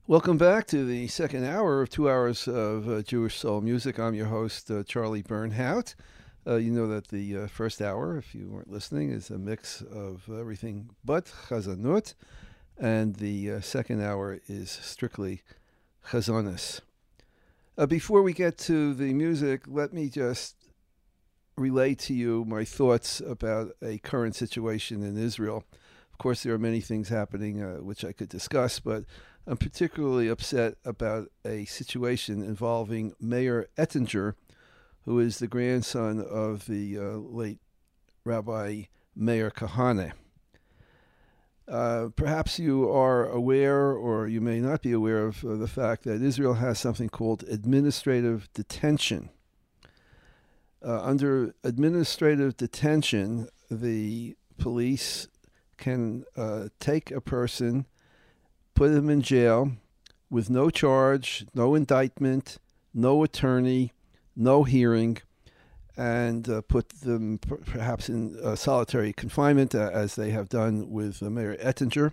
Welcome back to the second hour of 2 hours of Jewish soul music. I'm your host, Charlie Bernhout. You know that the first hour, if you weren't listening, is a mix of everything but Chazanut, and the second hour is strictly Chazonis. Before we get to the music, let me just relay to you my thoughts about a current situation in Israel. Of course, there are many things happening which I could discuss, but I'm particularly upset about a situation involving Mayor Ettinger, who is the grandson of the late Rabbi Meir Kahane. Perhaps you are aware, or you may not be aware of the fact that Israel has something called administrative detention. Under administrative detention, the police can take a person, put them in jail with no charge, no indictment, no attorney, no hearing, and put them perhaps in solitary confinement, as they have done with Mayor Ettinger.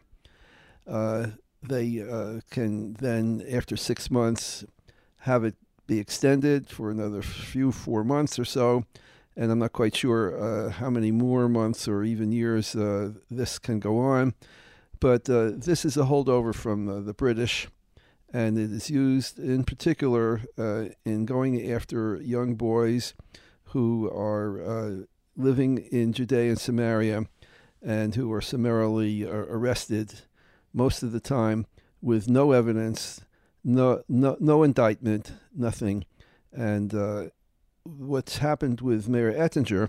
They can then, after 6 months, have it be extended for another 4 months or so, and I'm not quite sure how many more months or even years this can go on. But this is a holdover from the British, and it is used in particular in going after young boys who are living in Judea and Samaria and who are summarily arrested most of the time with no evidence, no indictment, nothing. And what's happened with Mayor Ettinger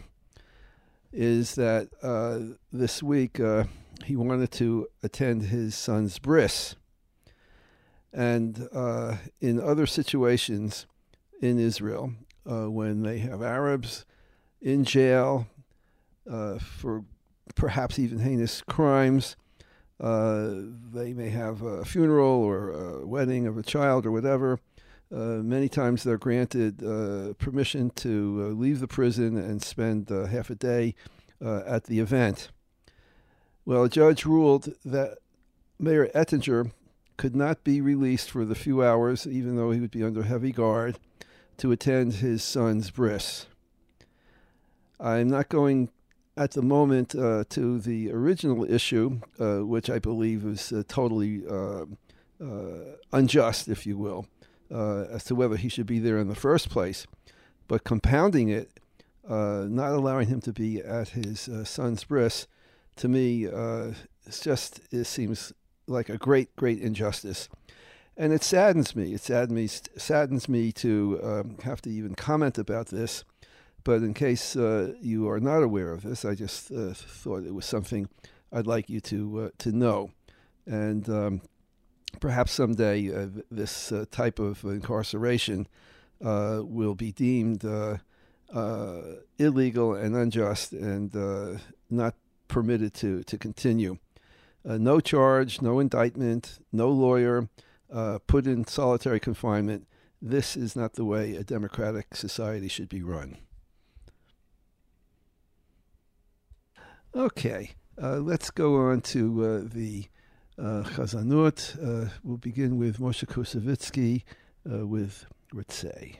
is that this week he wanted to attend his son's bris. And in other situations in Israel, when they have Arabs in jail for perhaps even heinous crimes, they may have a funeral or a wedding of a child or whatever. Many times they're granted permission to leave the prison and spend half a day at the event. Well, a judge ruled that Mayor Ettinger could not be released for the few hours, even though he would be under heavy guard, to attend his son's bris. I'm not going at the moment to the original issue, which I believe is totally unjust, if you will, as to whether he should be there in the first place. But compounding it, not allowing him to be at his son's bris, to me, it seems like a great injustice. And it saddens me. It saddens me to have to even comment about this. But in case you are not aware of this, I just thought it was something I'd like you to know. And perhaps someday this type of incarceration will be deemed illegal and unjust and not permitted to continue. No charge, no indictment, no lawyer, put in solitary confinement. This is not the way a democratic society should be run. Okay, let's go on to the Chazanut. We'll begin with Moshe Kusevitsky with Ritzei.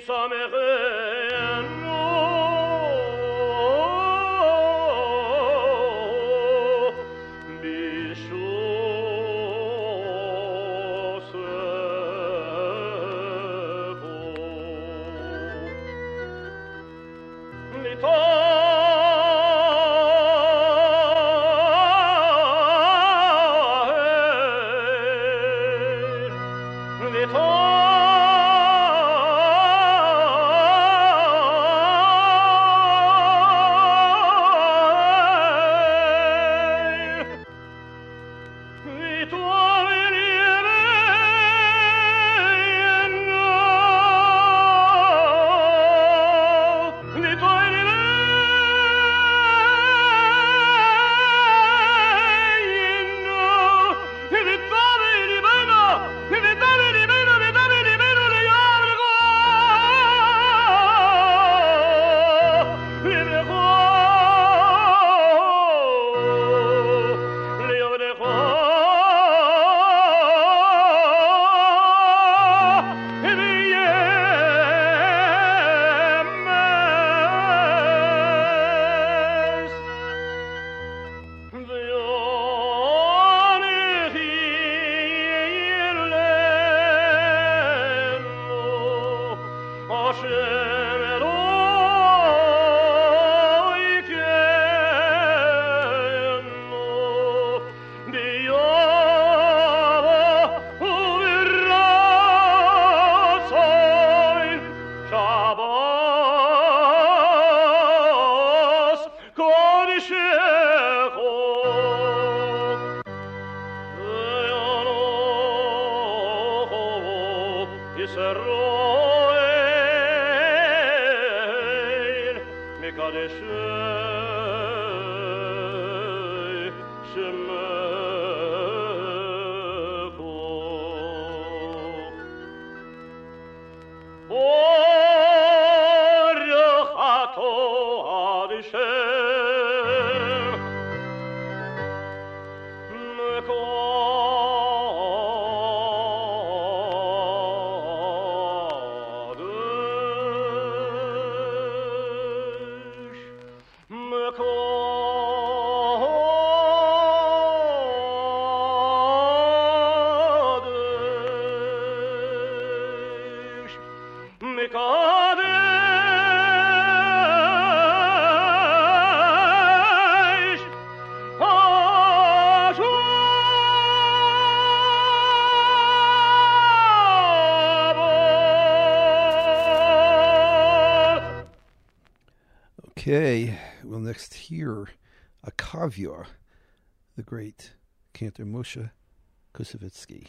Okay, we'll next hear a caviar, the great cantor Moshe Koussevitzky.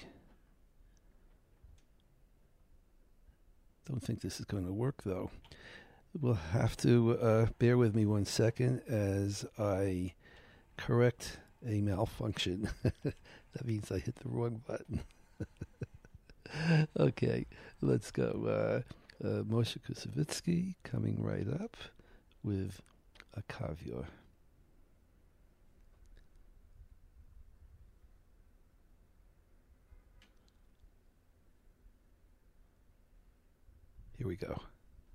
Don't think this is going to work, though. We'll have to bear with me 1 second as I correct a malfunction. That means I hit the wrong button. Okay, let's go. Moshe Koussevitzky coming right up with a caviar. Here we go.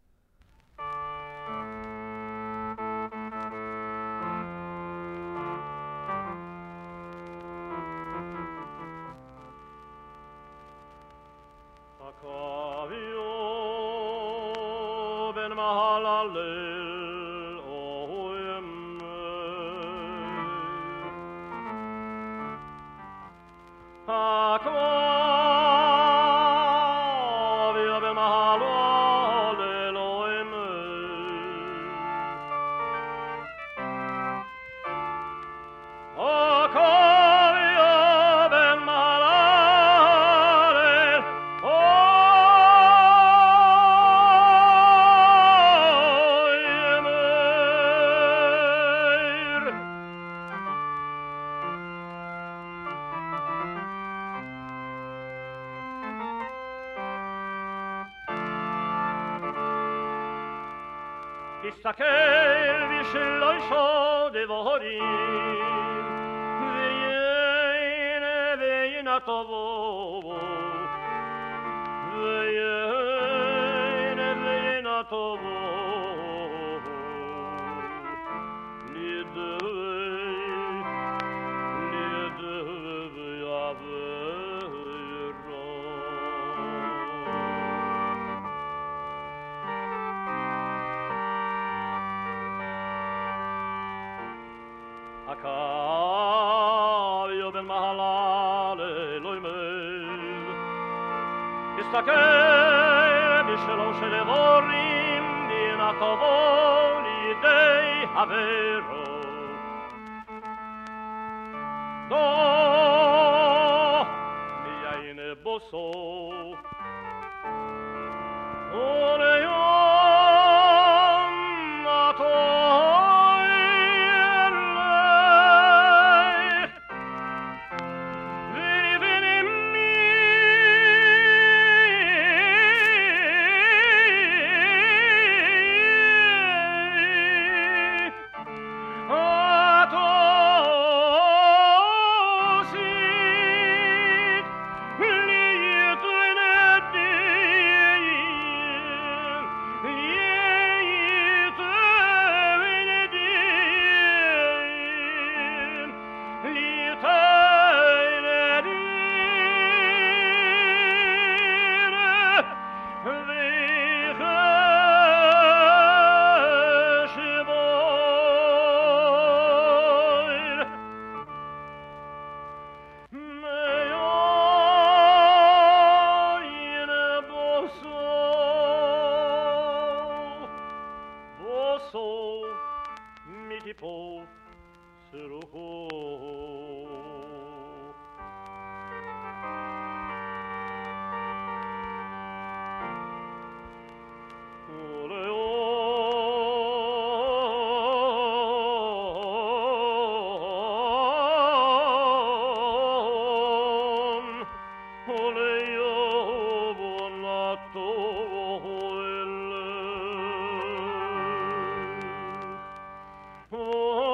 תסתכל בשלו ישו דבורים ויין הטובו ויין הקו בין מהלה לאלוהים הסתכל בשלום של דבורים דינקבו לידי חברו דו מיין בוסו וליום נטויר לך ויבני Oh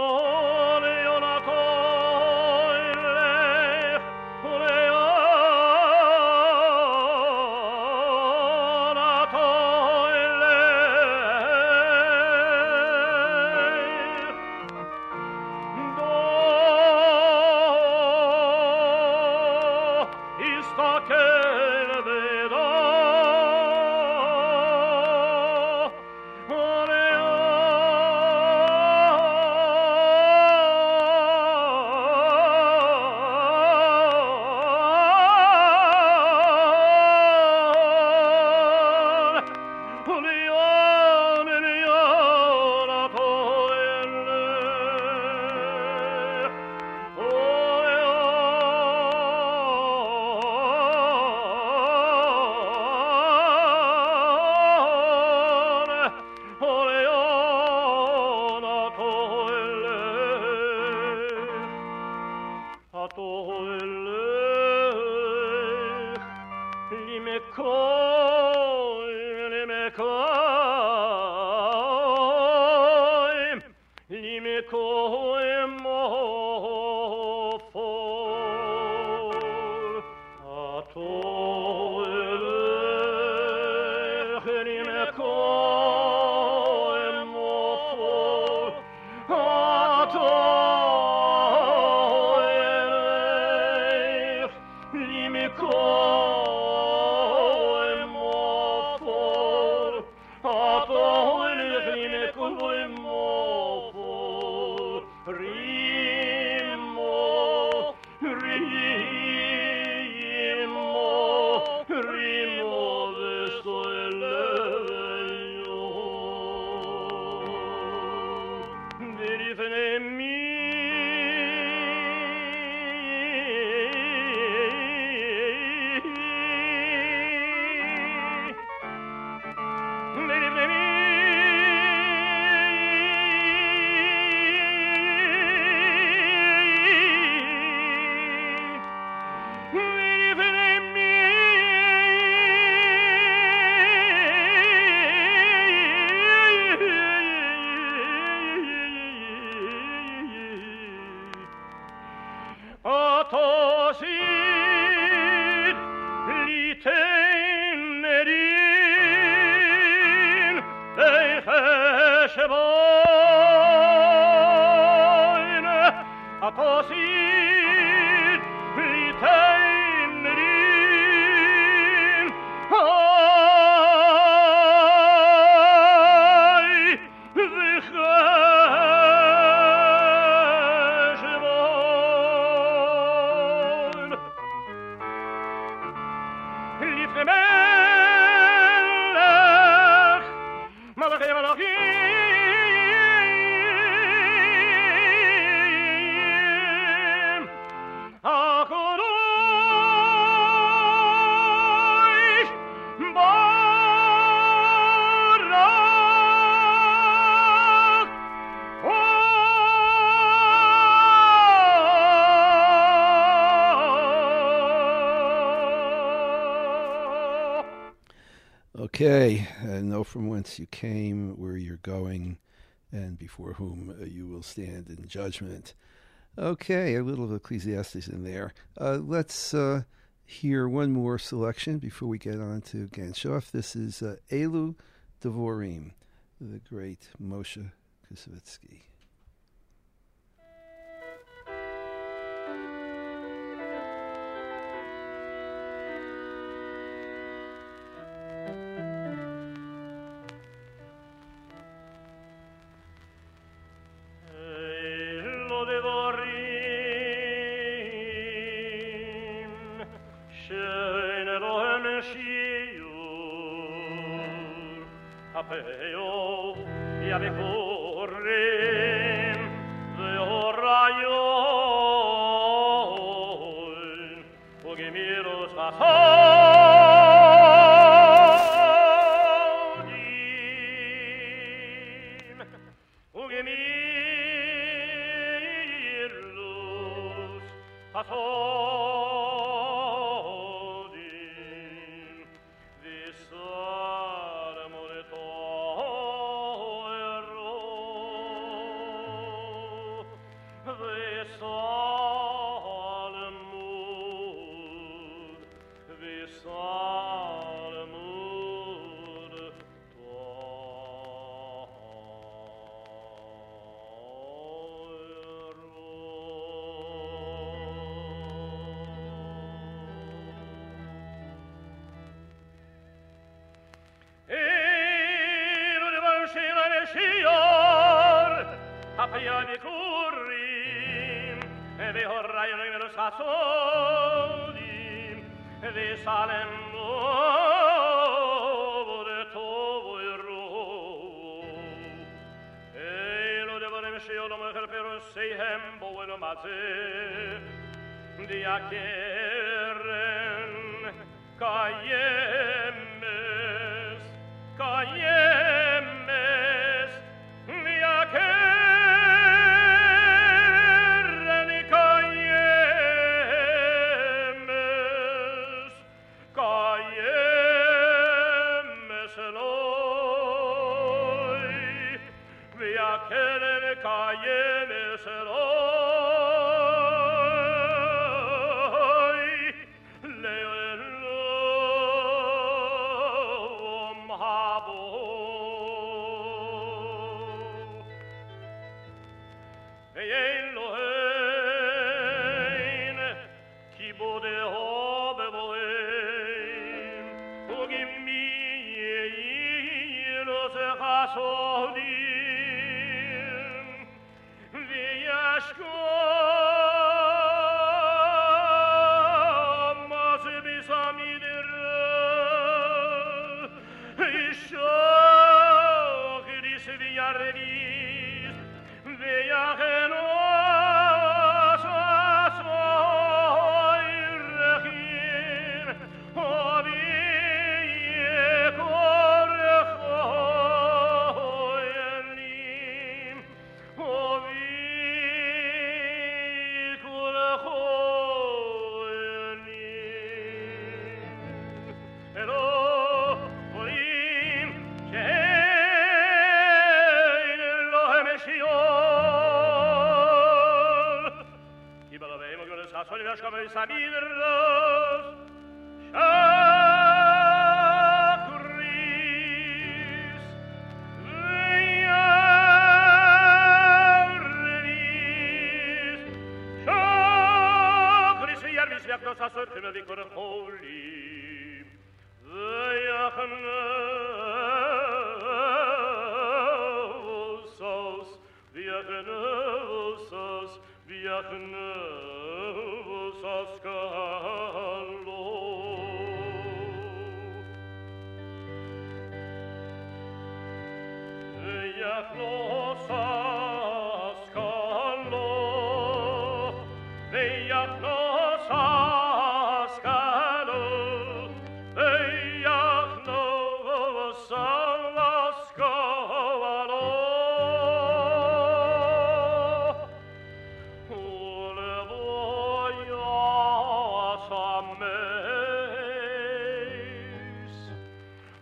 Okay, know from whence you came, where you're going, and before whom you will stand in judgment. Okay, a little of Ecclesiastes in there. Let's hear one more selection before we get on to Ganshof. This is Elu Devorim, the great Moshe Kusevitsky.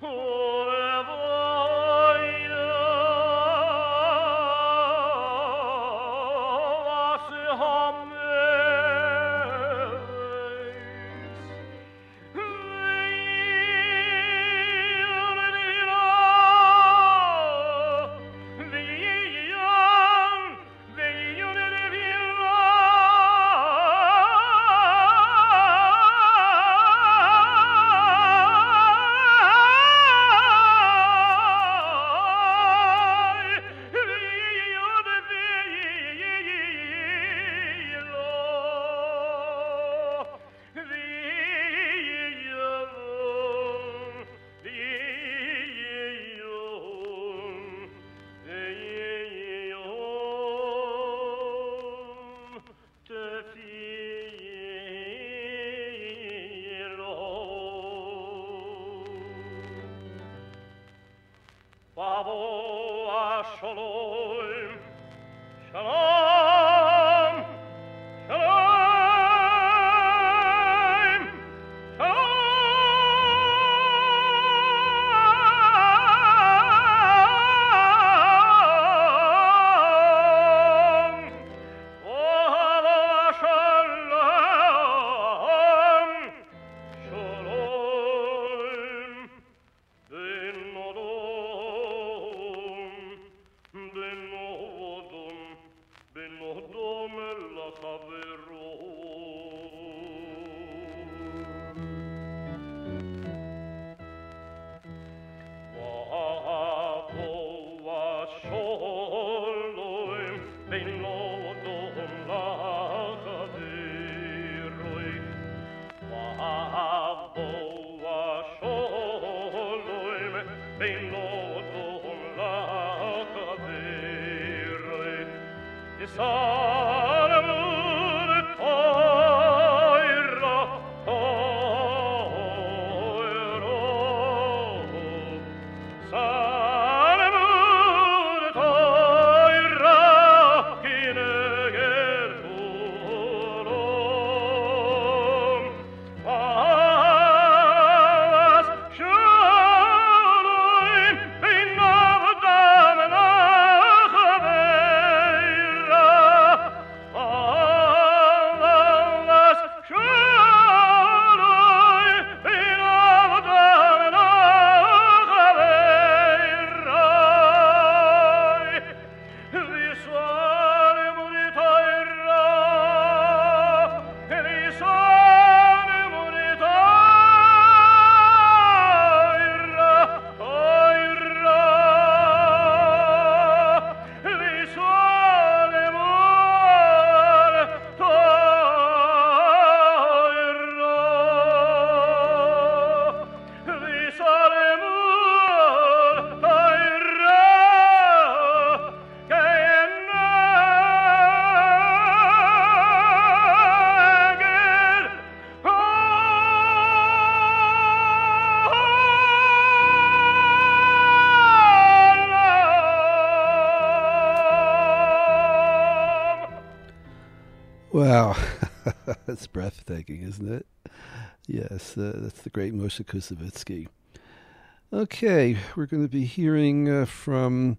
Wow, that's breathtaking, isn't it? Yes, that's the great Moshe Kusevitsky. Okay, we're going to be hearing from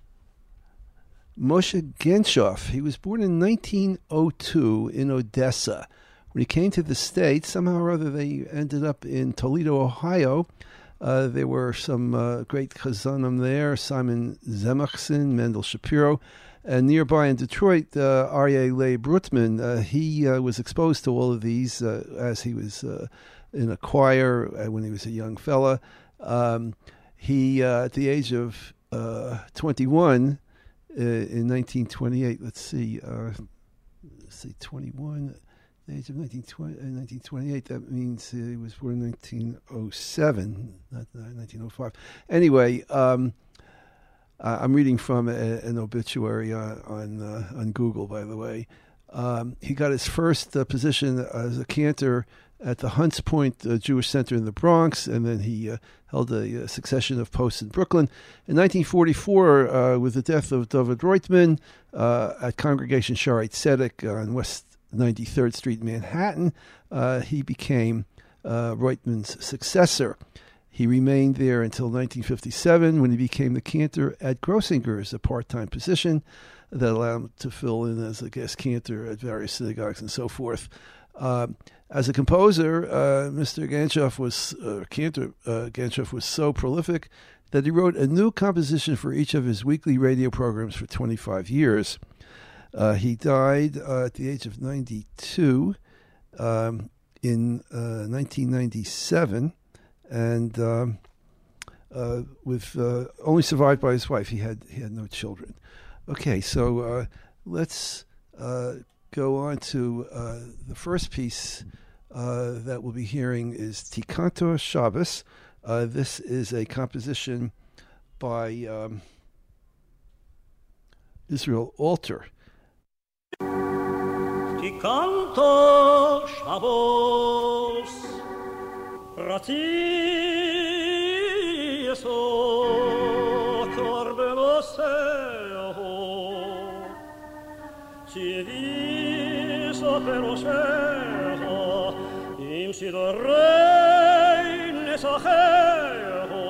Moshe Genshoff. He was born in 1902 in Odessa. When he came to the States, somehow or other they ended up in Toledo, Ohio. There were some great chazanim there, Simon Zemachson, Mendel Shapiro. And nearby in Detroit, Aryeh Leib Rutman, he was exposed to all of these as he was in a choir when he was a young fella. He, at the age of 21, in 1928, 21, the age of 1928, that means he was born in 1907, not 1905. Anyway, I'm reading from an obituary on Google, by the way. He got his first position as a cantor at the Hunts Point Jewish Center in the Bronx, and then he held a succession of posts in Brooklyn. In 1944, with the death of David Reutemann at Congregation Shaarei Tzedek on West 93rd Street, Manhattan, he became Reutemann's successor. He remained there until 1957 when he became the cantor at Grossinger's, a part-time position that allowed him to fill in as a guest cantor at various synagogues and so forth. As a composer, Mr. Ganshof was so prolific that he wrote a new composition for each of his weekly radio programs for 25 years. He died at the age of 92 in 1997, and with only survived by his wife. He had no children. Okay, so let's go on to the first piece that we'll be hearing is Tikanto Shabbos. This is a composition by Israel Alter. Tikanto Shabbos Rati Yeso Korbeloseho Tzivi Soferosheho Im Sidorei Nesacheho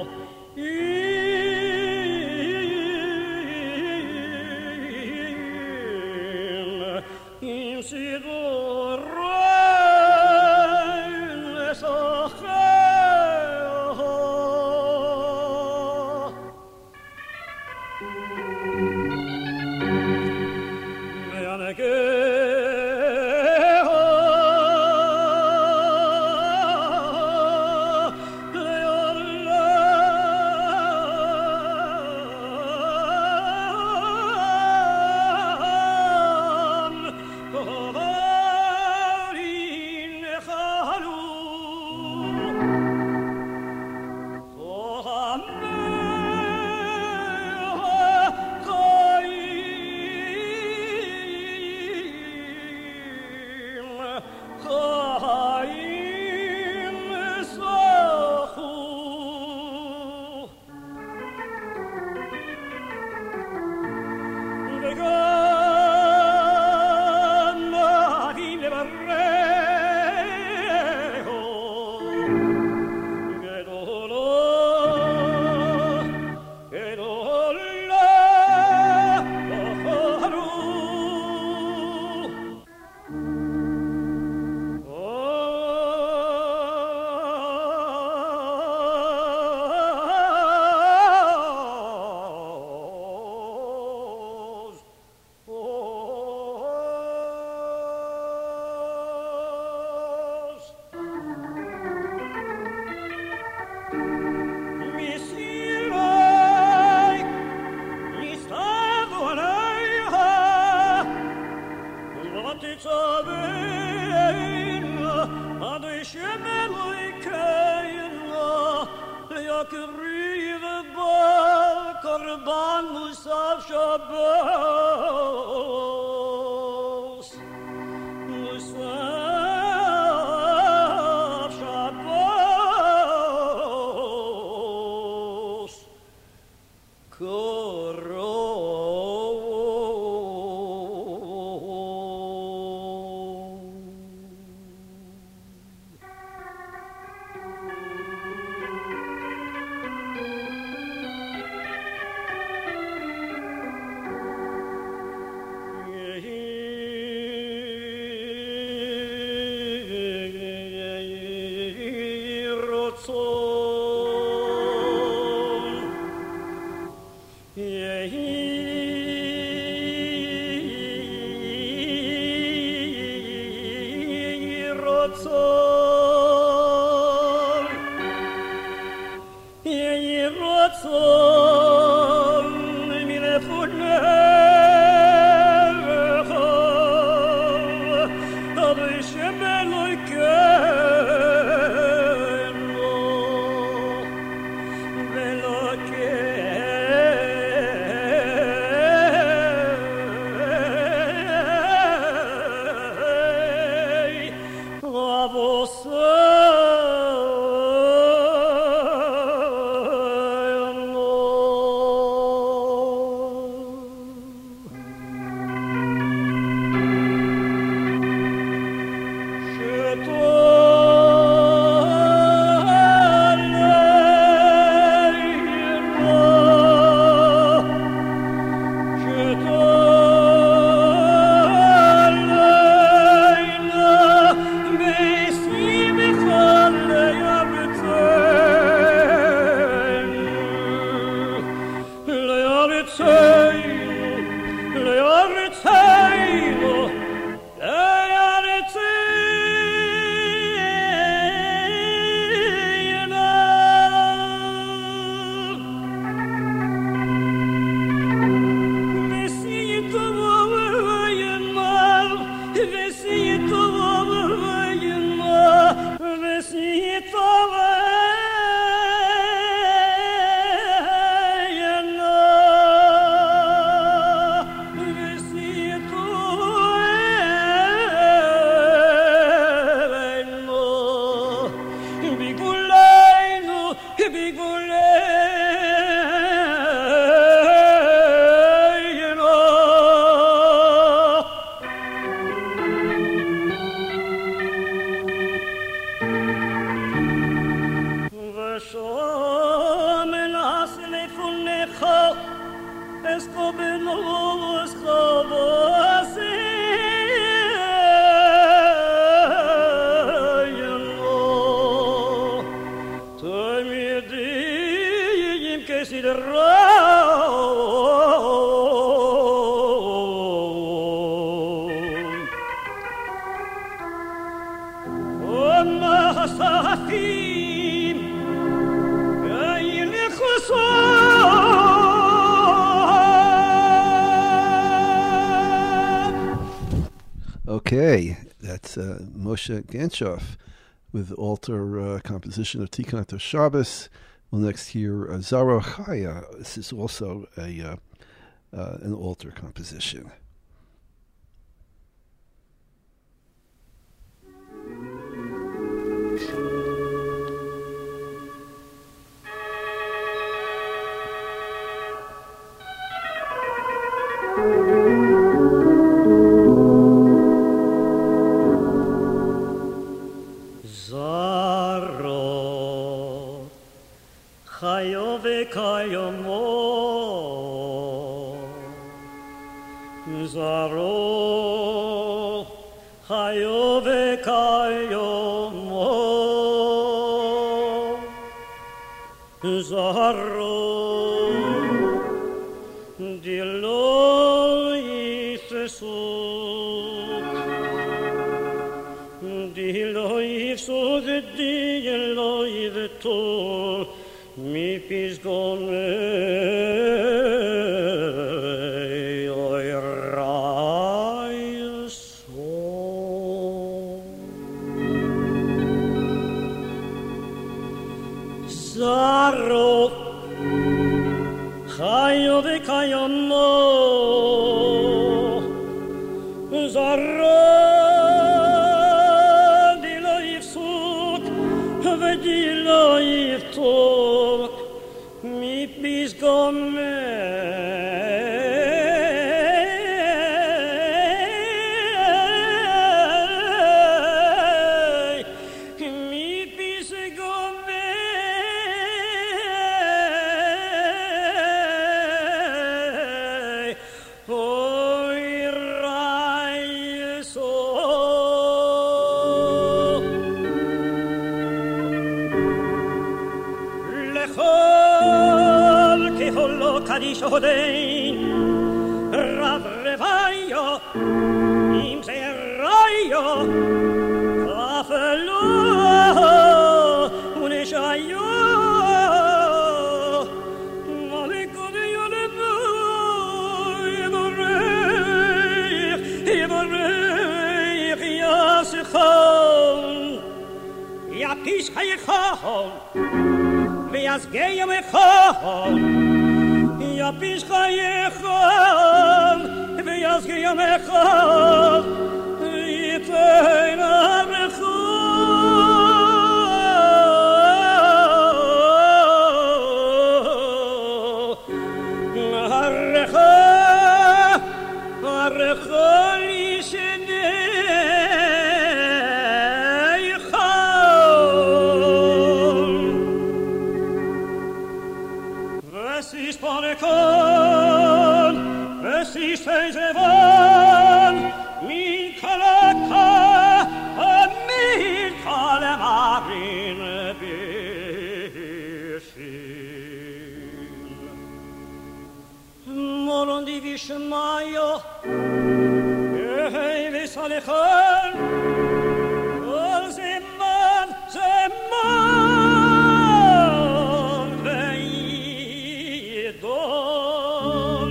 Im Sidorei Nesacheho Okay, that's Moshe Ganshoff with altar composition of Tikkun Shabbos. We'll next hear Zara Chaya. This is also an altar composition. Zaro, Hayo vekayomo, Zaro, Dilo yifsuk, Dilo yifsuk, Dilo yiftul, Mi pisgome. Kayomo Zarra Dilo yifsuk Vedilo yiftuk Mi pisgome Hodein Rav Revayo Im Zerayo Kafelo Uneshayo Malikode Yolebu Yivorech Yasichon Yapish Hayechon V'yazgeyam Echon Yapish Chayechon, V'yazgiyam Echon, Yitein Arecho, Arecho Lishenei Chon, V'sis Parekon, V'sis Teizevan, Min Kalaka, Min Kalemarin Bishim. Moron di Vishmayo, Ehei V'salechon, Kol Zeman, Zeman, Ve'idon.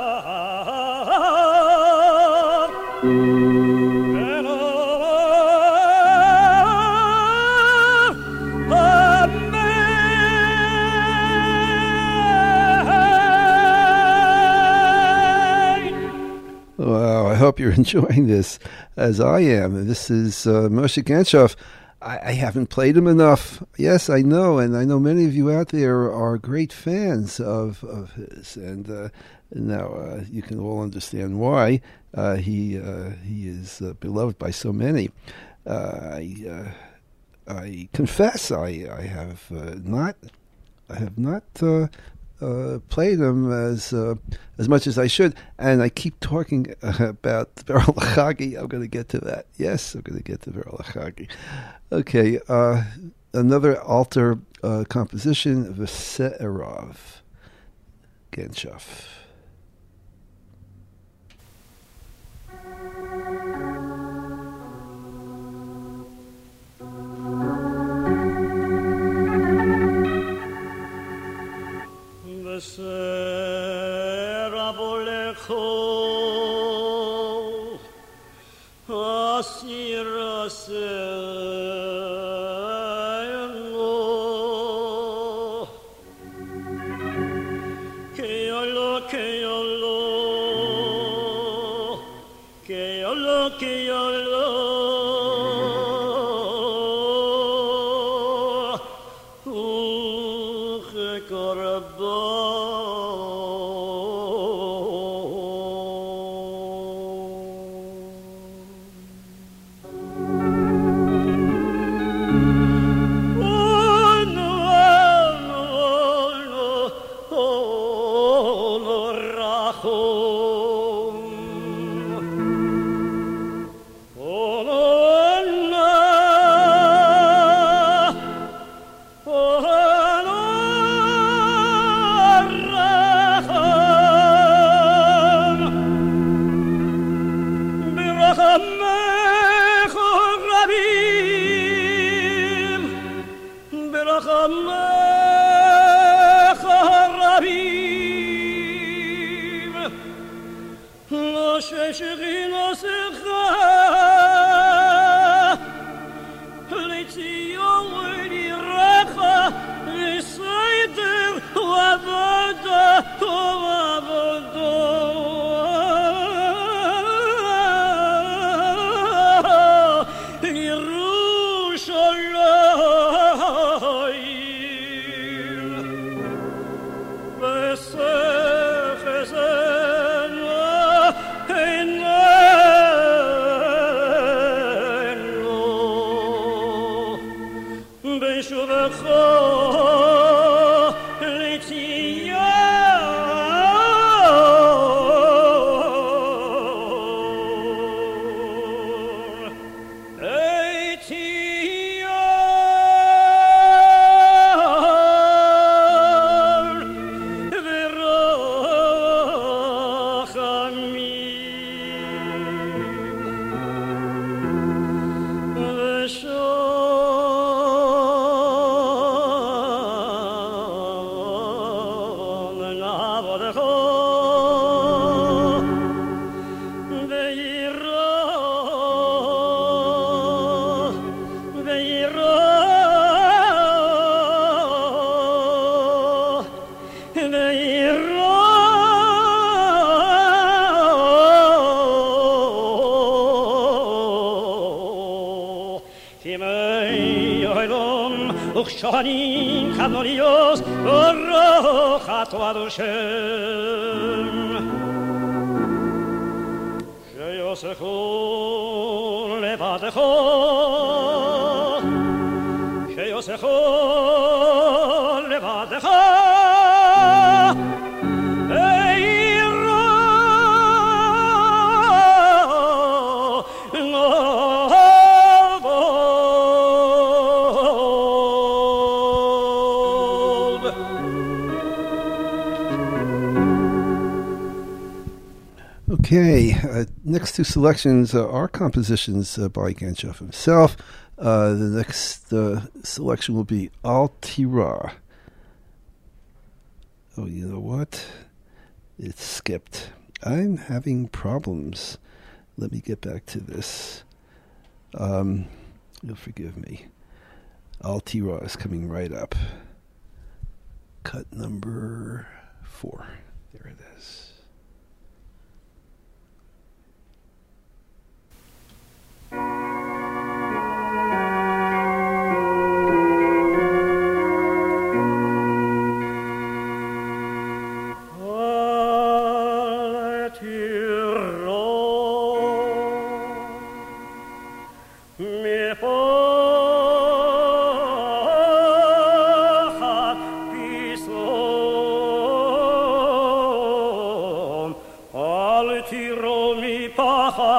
Hello. hope you're enjoying this as I am. This is Moshe Genshoff. I haven't played him enough. Yes, I know, and I know many of you out there are great fans of his, and now you can all understand why he is beloved by so many. I confess I have not played him as much as I should, and I keep talking about the Beryl Achagi. I'm going to get to that. Yes, I'm going to get to Beryl Achagi. Okay, another altar composition, V'se'erav, Genshoff. V'se'erav olecho asir aselo ke'olo ke'olo ke'olo ke'olo Shanim Kanolios Rocha Toadoshem Sheyosecho Levadecho Sheyosecho Levadecho Okay, next two selections are compositions by Genshoff himself. The next selection will be Al Tira. Oh, you know what? It skipped. I'm having problems. Let me get back to this. You'll forgive me. Al Tira is coming right up. Cut number 4. There it is.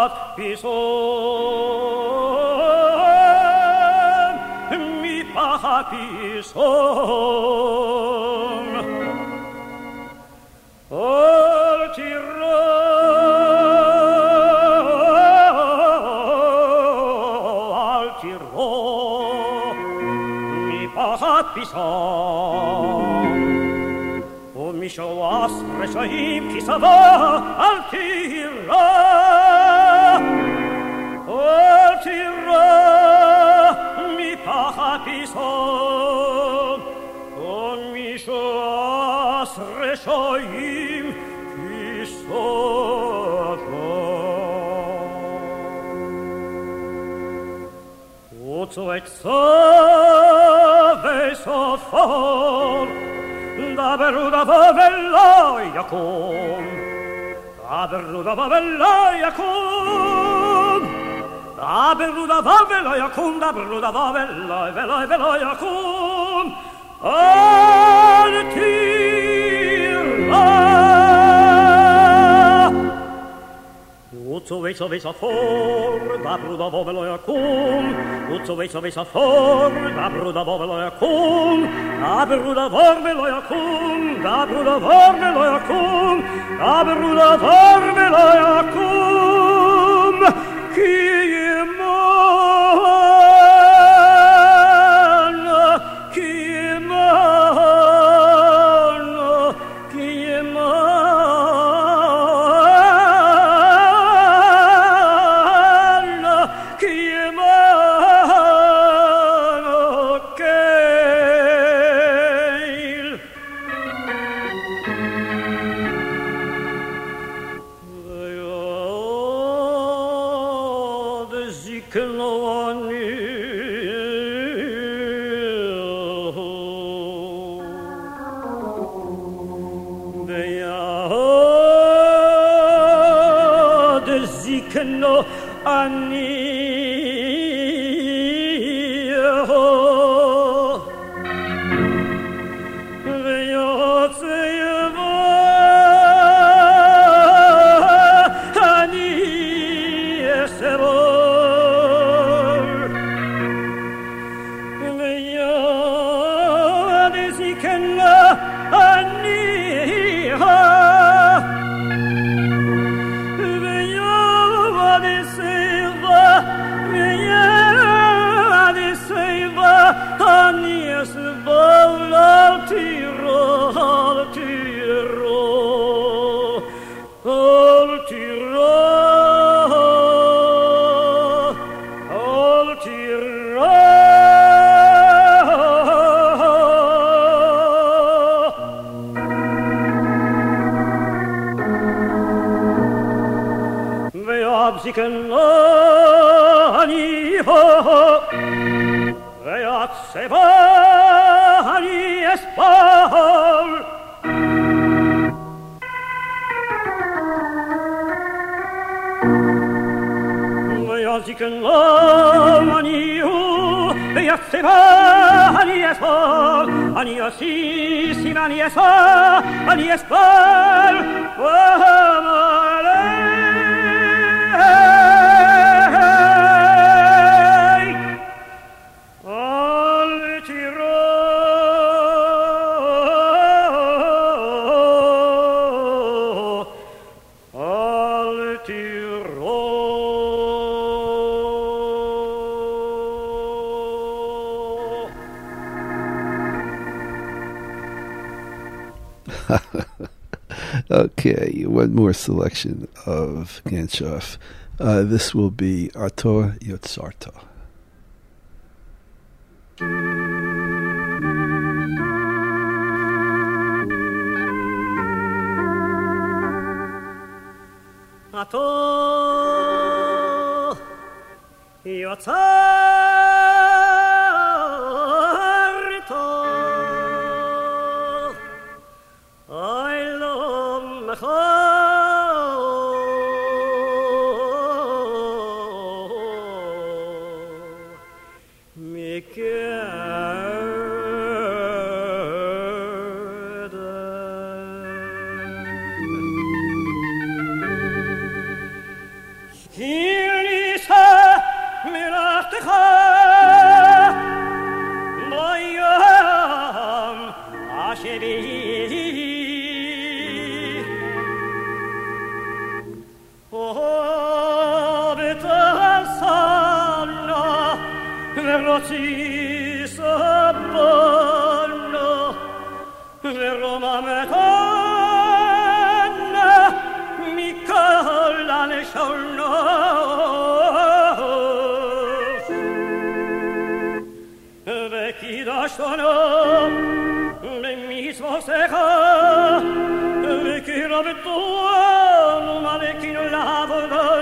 pahat pison al tiro mi pahat pison o mi shoas reshaim kisava al tiro mi pahat pison o mi shoas reshaim kisava so et so for da beruda vavella yakum da beruda vavella yakum da beruda vavella yakum da beruda vavella vela yakum Utso veisa for, da bruda vovelo yakum. Utso veisa for, da bruda vovelo yakum. Da bruda vovelo yakum. Da bruda vovelo yakum. Da bruda vovelo yakum. Okay, one more selection of Genshov. This will be Ato Yotzarta. Ato Yotzarta He Verroti sabonna, verroma metanna, Mikola ne sholnos. Veki dashtono, me misvosecha, veki rabeton, ma veki no lavo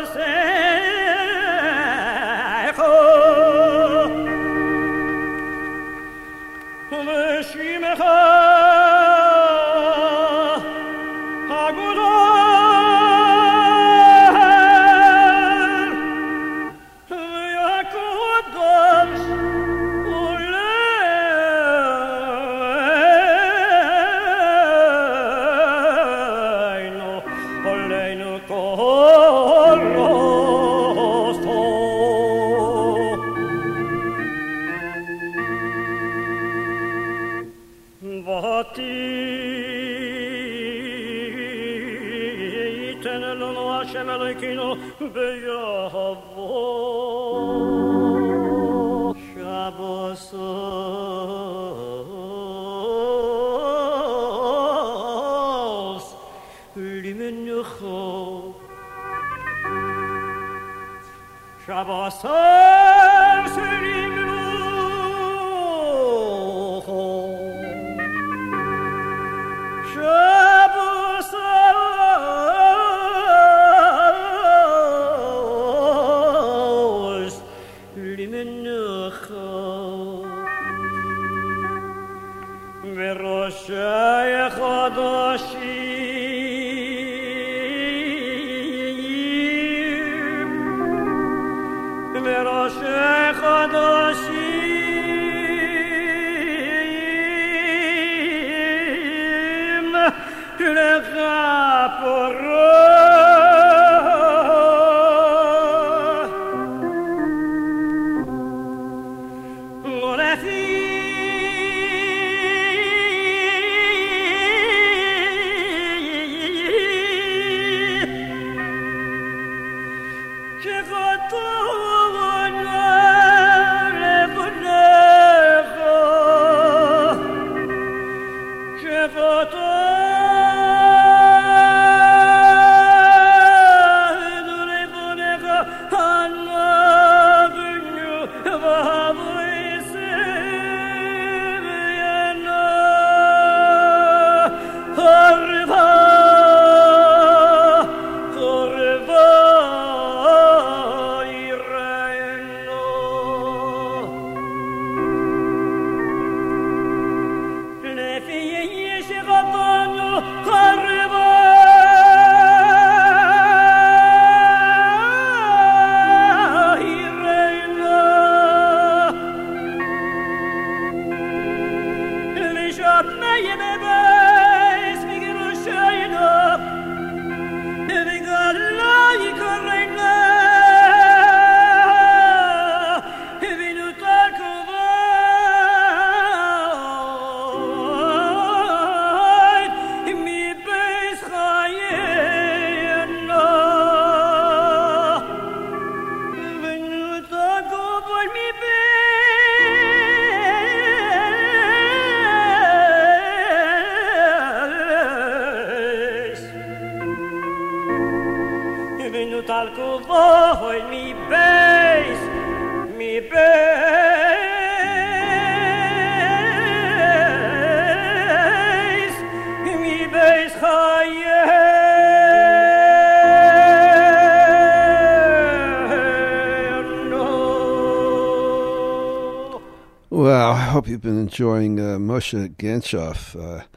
Well, I hope you've been enjoying Moshe Ganchoff.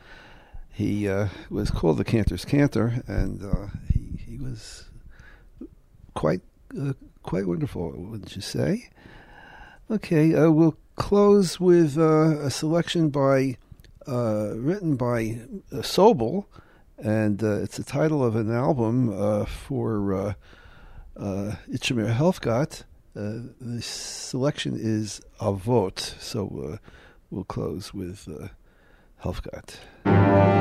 He was called the Cantor's Cantor, and he was quite wonderful, wouldn't you say? Okay, we'll close with a selection written by Sobel, and it's the title of an album for Itchemer Helfgott. The selection is Avot, so we'll close with Helfgott.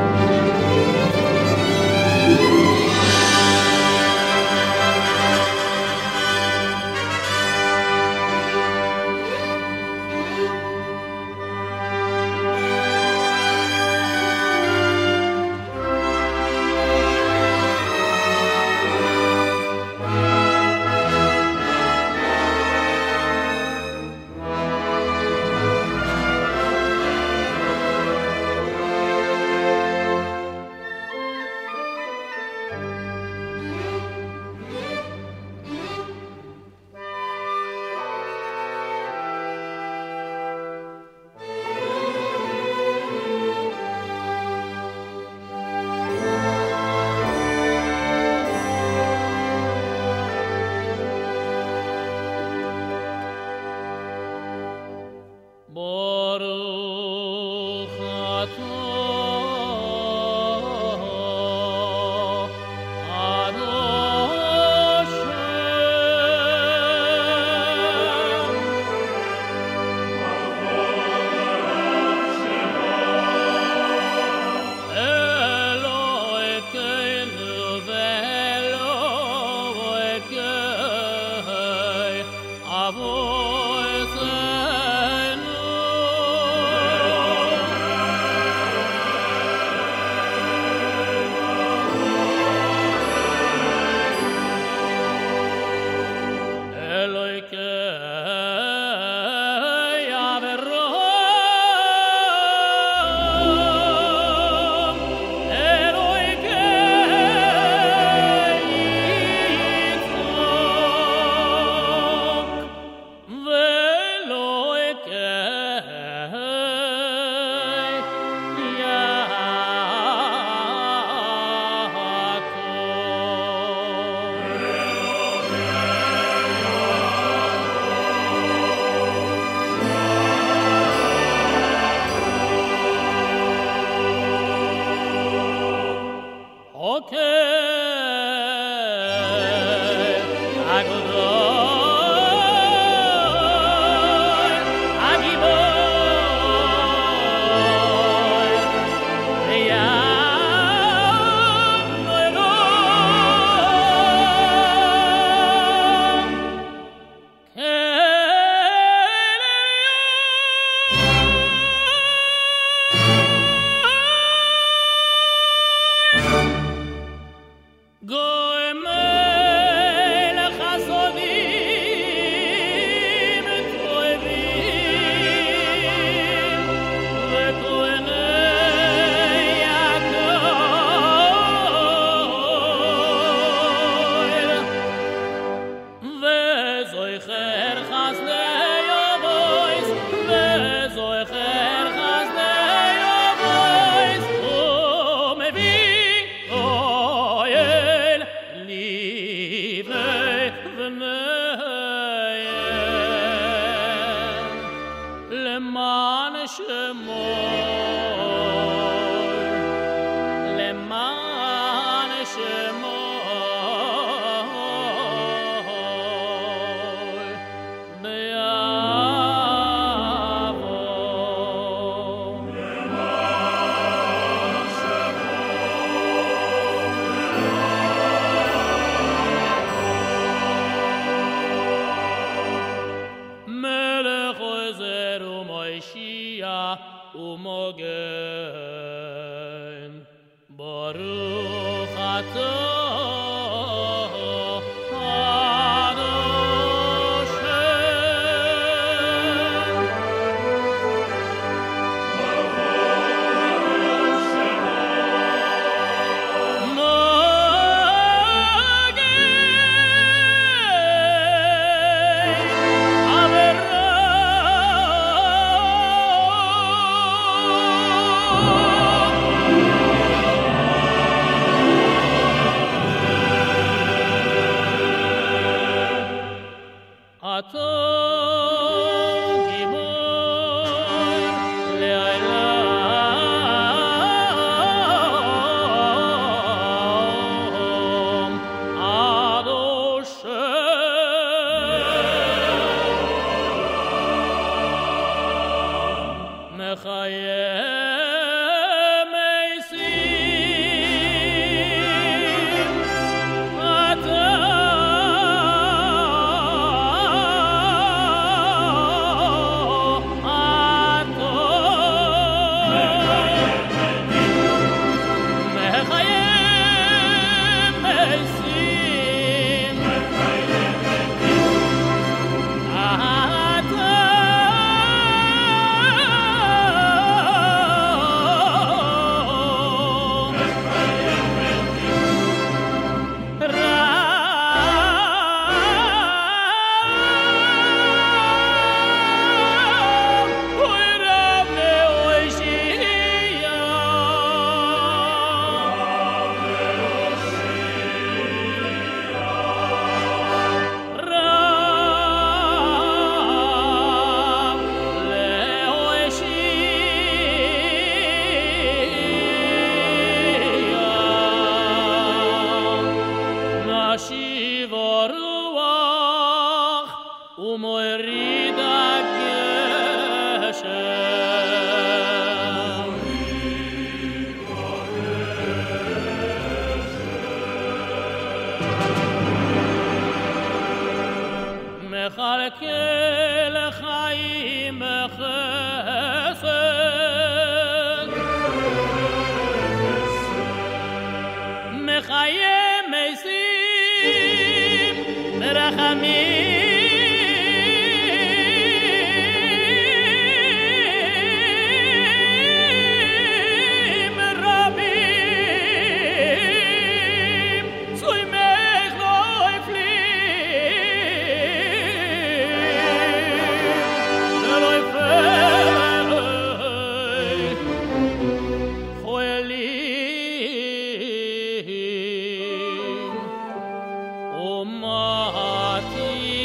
Mati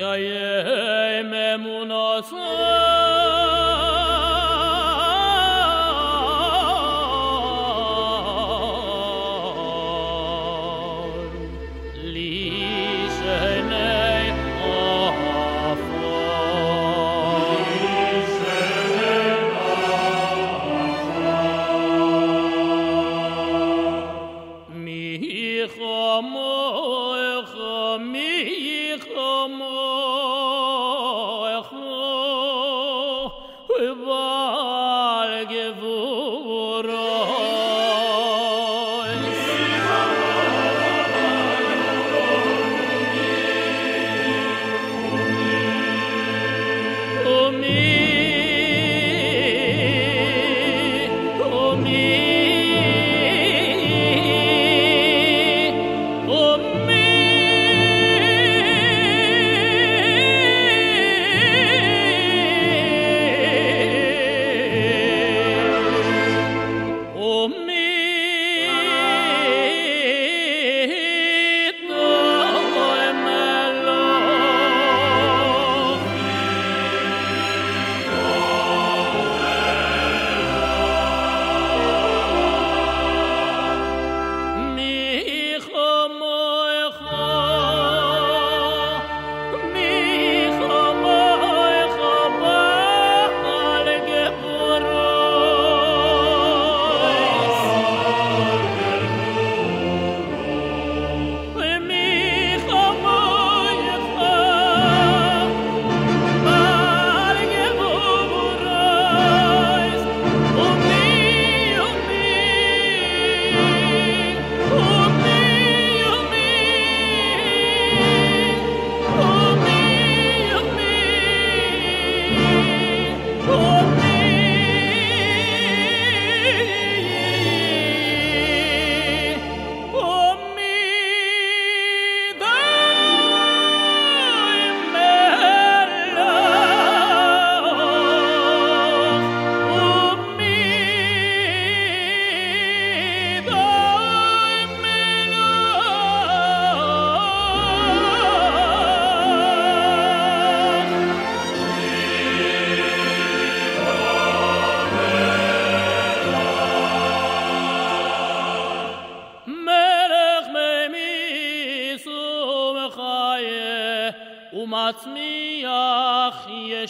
umatzmiach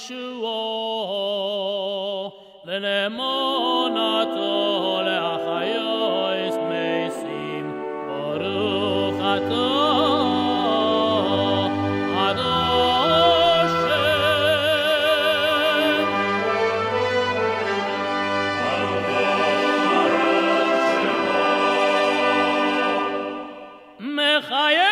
Yeshuo v'nemonato le'achayos mesim baruch atah Adoshem mechayeh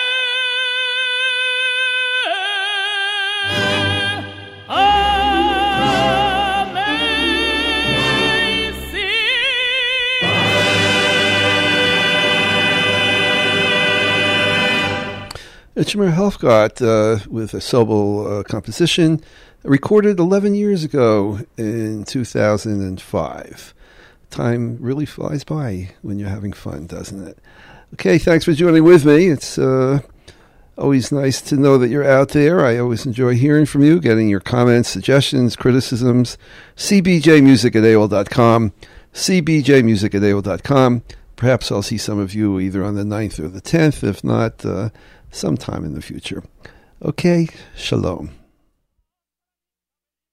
Itchmer Helfgott with a Sobel composition recorded 11 years ago in 2005. Time really flies by when you're having fun, doesn't it? Okay, thanks for joining with me. It's always nice to know that you're out there. I always enjoy hearing from you, getting your comments, suggestions, criticisms. cbjmusic@aol.com, cbjmusic@aol.com. Perhaps I'll see some of you either on the 9th or the 10th, if not sometime in the future. Okay, shalom.